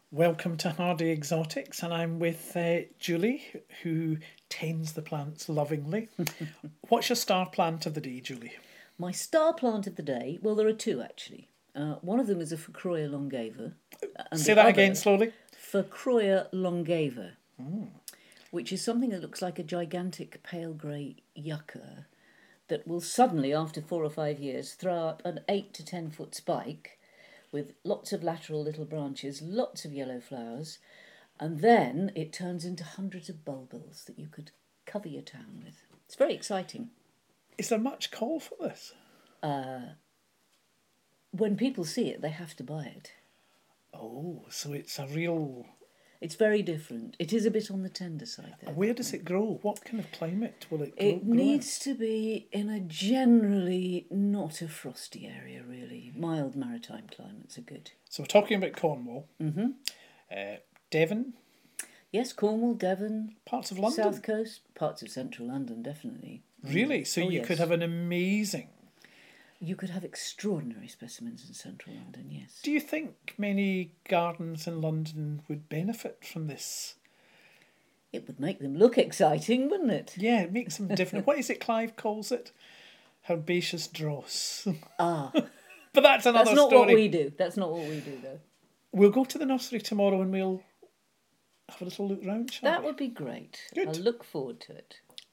Welcome to Hardy Exotics, and I'm with Julie, who tends the plants lovingly. What's your star plant of the day, Julie? My star plant of the day, well, there are two actually. One of them is a Phacroia longeva. And Say the that other, again slowly. Phacroia longeva, which is something that looks like a gigantic pale grey yucca that will suddenly, after 4 or 5 years, throw up an 8 to 10 foot spike with lots of lateral little branches, lots of yellow flowers, and then it turns into hundreds of bulbils that you could cover your town with. It's very exciting. Is there much call for this? When people see it, they have to buy it. Oh, so it's a real... It's very different. It is a bit on the tender side, though. Where does it grow? What kind of climate will it grow? It needs to be in a generally not a frosty area, really. Mild maritime climates are good. So we're talking about Cornwall. Devon, Yes, Cornwall, Devon, parts of London. South Coast, parts of central London, definitely. Really? So you could have an amazing... You could have extraordinary specimens in central London, yes. Do you think many gardens in London would benefit from this? It would make them look exciting, wouldn't it? Yeah, it makes them different. What is it Clive calls it? Herbaceous dross. Ah, But that's another that's not story. what we do. That's not what we do, though. We'll go to the nursery tomorrow and we'll have a little look round, shall That we? would be great. Good. I'll look forward to it.